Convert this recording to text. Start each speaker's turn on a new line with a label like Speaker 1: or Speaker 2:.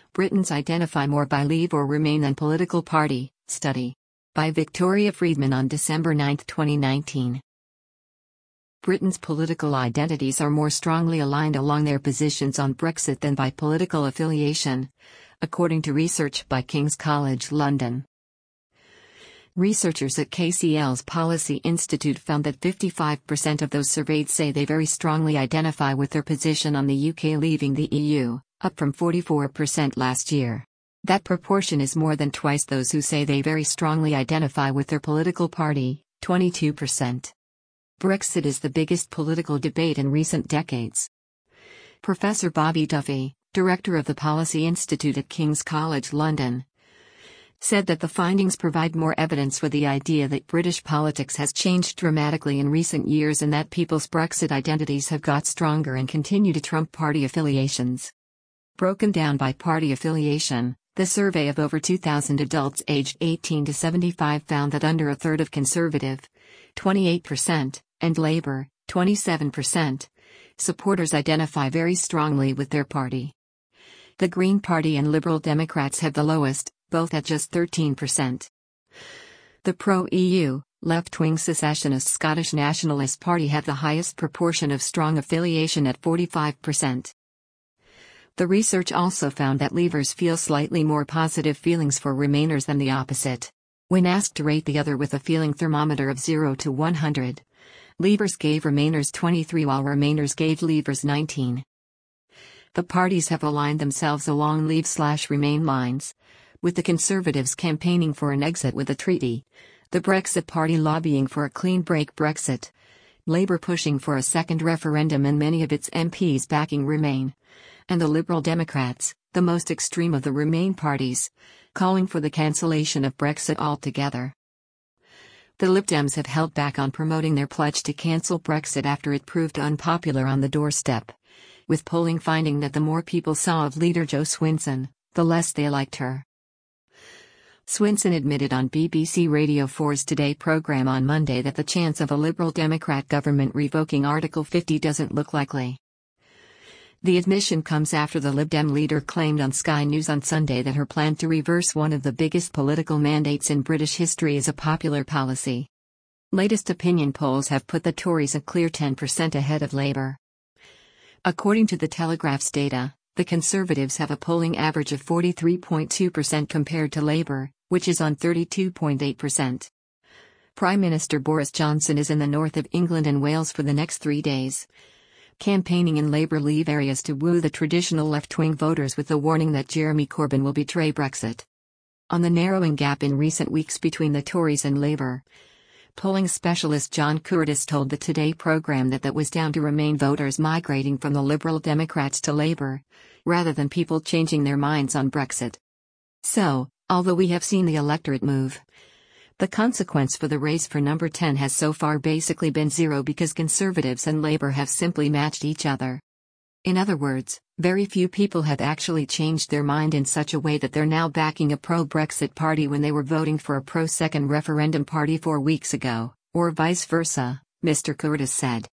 Speaker 1: Britons identify more by Leave or Remain than political party, study. By Victoria Friedman on December 9, 2019. Britain's political identities are more strongly aligned along their positions on Brexit than by political affiliation, according to research by King's College London. Researchers at KCL's Policy Institute found that 55% of those surveyed say they very strongly identify with their position on the UK leaving the EU, up from 44% last year. That proportion is more than twice those who say they very strongly identify with their political party, 22%. Brexit is the biggest political debate in recent decades. Professor Bobby Duffy, director of the Policy Institute at King's College London, said that the findings provide more evidence for the idea that British politics has changed dramatically in recent years and that people's Brexit identities have got stronger and continue to trump party affiliations. Broken down by party affiliation, the survey of over 2,000 adults aged 18 to 75 found that under a third of Conservative, 28%, and Labour, 27%, supporters identify very strongly with their party. The Green Party and Liberal Democrats have the lowest, both at just 13%. The pro-EU, left-wing secessionist Scottish Nationalist Party have the highest proportion of strong affiliation at 45%. The research also found that Leavers feel slightly more positive feelings for Remainers than the opposite. When asked to rate the other with a feeling thermometer of 0 to 100, Leavers gave Remainers 23 while Remainers gave Leavers 19. The parties have aligned themselves along Leave/Remain lines, with the Conservatives campaigning for an exit with a treaty, the Brexit Party lobbying for a clean break Brexit, Labour pushing for a second referendum and many of its MPs backing Remain, and the Liberal Democrats, the most extreme of the Remain parties, calling for the cancellation of Brexit altogether. The Lib Dems have held back on promoting their pledge to cancel Brexit after it proved unpopular on the doorstep, with polling finding that the more people saw of leader Jo Swinson, the less they liked her. Swinson admitted on BBC Radio 4's Today programme on Monday that the chance of a Liberal Democrat government revoking Article 50 doesn't look likely. The admission comes after the Lib Dem leader claimed on Sky News on Sunday that her plan to reverse one of the biggest political mandates in British history is a popular policy. Latest opinion polls have put the Tories a clear 10% ahead of Labour. According to the Telegraph's data, the Conservatives have a polling average of 43.2% compared to Labour, which is on 32.8%. Prime Minister Boris Johnson is in the north of England and Wales for the next 3 days, campaigning in Labour Leave areas to woo the traditional left-wing voters with the warning that Jeremy Corbyn will betray Brexit. On the narrowing gap in recent weeks between the Tories and Labour, polling specialist John Curtis told the Today programme that was down to Remain voters migrating from the Liberal Democrats to Labour, rather than people changing their minds on Brexit. So, although we have seen the electorate move, the consequence for the race for number 10 has so far basically been zero because Conservatives and Labour have simply matched each other. In other words, very few people have actually changed their mind in such a way that they're now backing a pro-Brexit party when they were voting for a pro-second referendum party 4 weeks ago, or vice versa, Mr. Curtis said.